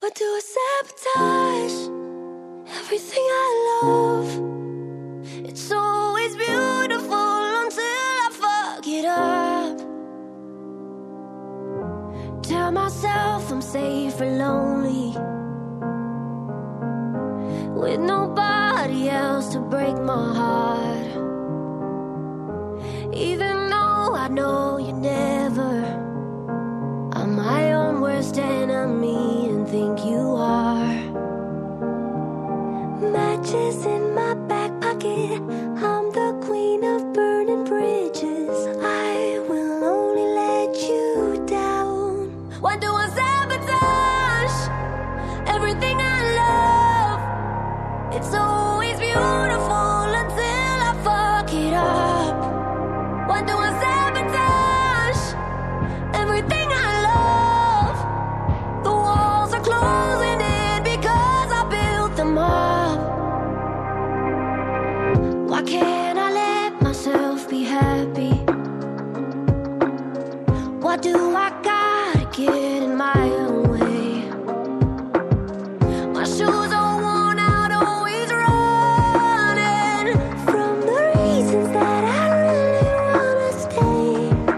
Why do I sabotage everything I love? It's always beautiful until I fuck it up. Tell myself I'm safe or lonely, with nobody else to break my heart. Even though I know you never, I'm my own worst enemy and think you are. Matches in my back pocket, I'm the queen of burning bridges. I will only let you down. Why do I sabotage everything I love? It's always beautiful until I fuck it up. Why do I sabotage everything I love? The walls are closing in because I built them up. Why can't I let myself be happy? Why do I gotta get in my own way? My shoes are worn out, always running from the reasons that I really wanna stay.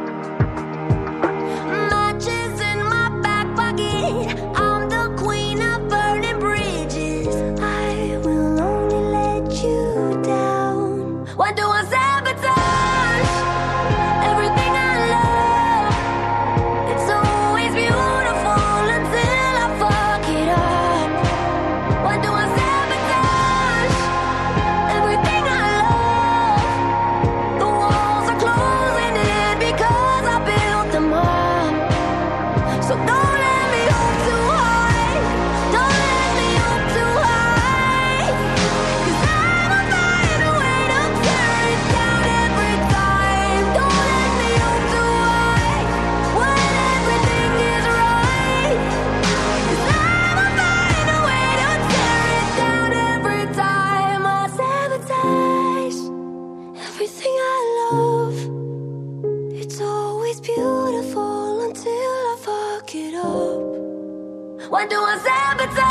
Matches in my back pocket, I'm the queen of burning bridges. I will only let you down. Why do I sabotage everything I love? It's always beautiful until I fuck it up. Why do I sabotage everything I love? The walls are closing in because I built them up. So don't let me hope too high. Don't let me hope too high. 'Cause I'ma find a way to tear it down every time. Don't let me hope too high when everything is right. 'Cause I'ma find a way to tear it down every time. I sabotage everything I love. It's always beautiful until I fuck it up. Why do I sabotage